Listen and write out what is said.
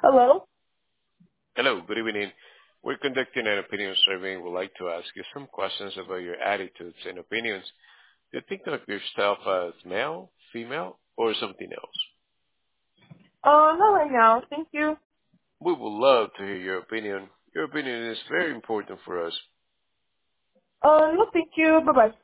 Hello? Hello, good evening. We're conducting an opinion survey and would like to ask you some questions about your attitudes and opinions. Do you think of yourself as male, female, or something else? Not right now. Thank you. We would love to hear your opinion. Your opinion is very important for us. No, thank you. Bye-bye.